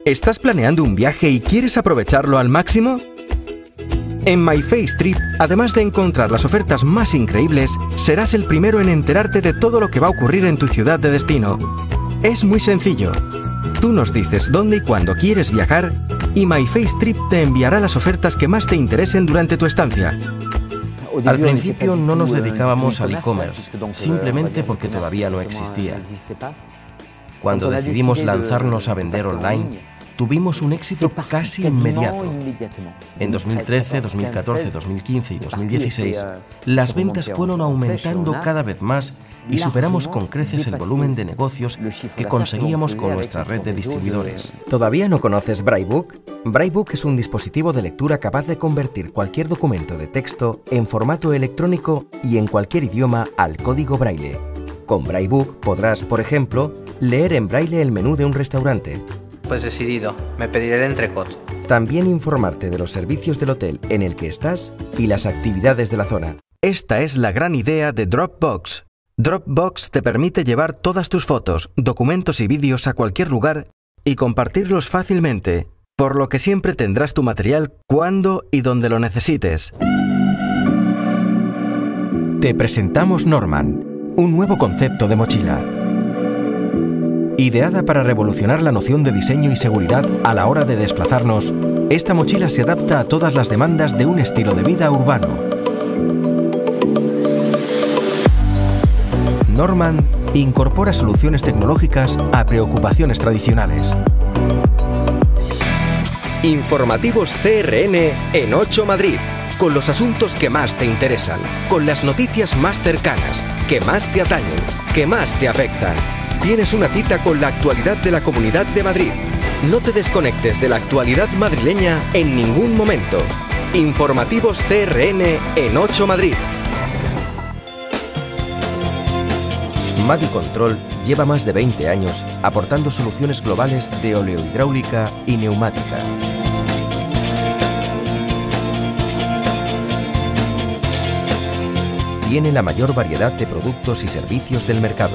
¿Estás planeando un viaje y quieres aprovecharlo al máximo? En MyFaceTrip, además de encontrar las ofertas más increíbles, serás el primero en enterarte de todo lo que va a ocurrir en tu ciudad de destino. Es muy sencillo. Tú nos dices dónde y cuándo quieres viajar y MyFaceTrip te enviará las ofertas que más te interesen durante tu estancia. Al principio no nos dedicábamos al e-commerce, simplemente porque todavía no existía. Cuando decidimos lanzarnos a vender online, tuvimos un éxito casi inmediato. En 2013, 2014, 2015 y 2016, las ventas fueron aumentando cada vez más y superamos con creces el volumen de negocios que conseguíamos con nuestra red de distribuidores. ¿Todavía no conoces Braillebook? Braillebook es un dispositivo de lectura capaz de convertir cualquier documento de texto en formato electrónico y en cualquier idioma al código Braille. Con Braillebook podrás, por ejemplo, leer en Braille el menú de un restaurante. Pues decidido, me pediré el entrecot. También informarte de los servicios del hotel en el que estás y las actividades de la zona. Esta es la gran idea de Dropbox. Dropbox te permite llevar todas tus fotos, documentos y vídeos a cualquier lugar y compartirlos fácilmente, por lo que siempre tendrás tu material cuando y donde lo necesites. Te presentamos Norman, un nuevo concepto de mochila. Ideada para revolucionar la noción de diseño y seguridad a la hora de desplazarnos, esta mochila se adapta a todas las demandas de un estilo de vida urbano. Norman incorpora soluciones tecnológicas a preocupaciones tradicionales. Informativos CRN en 8 Madrid, con los asuntos que más te interesan, con las noticias más cercanas, que más te atañen, que más te afectan. Tienes una cita con la actualidad de la Comunidad de Madrid. No te desconectes de la actualidad madrileña en ningún momento. Informativos CRN en 8 Madrid. Madicontrol lleva más de 20 años aportando soluciones globales de oleohidráulica y neumática. Tiene la mayor variedad de productos y servicios del mercado.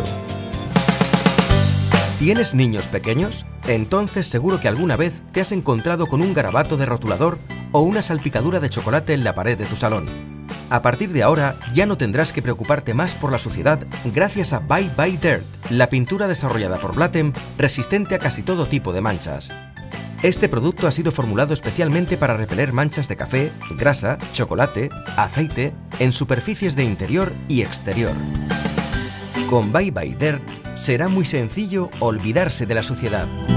¿Tienes niños pequeños? Entonces seguro que alguna vez te has encontrado con un garabato de rotulador o una salpicadura de chocolate en la pared de tu salón. A partir de ahora ya no tendrás que preocuparte más por la suciedad gracias a Bye Bye Dirt, la pintura desarrollada por Blatem resistente a casi todo tipo de manchas. Este producto ha sido formulado especialmente para repeler manchas de café, grasa, chocolate, aceite en superficies de interior y exterior. Con Bye Bye Dirt será muy sencillo olvidarse de la suciedad.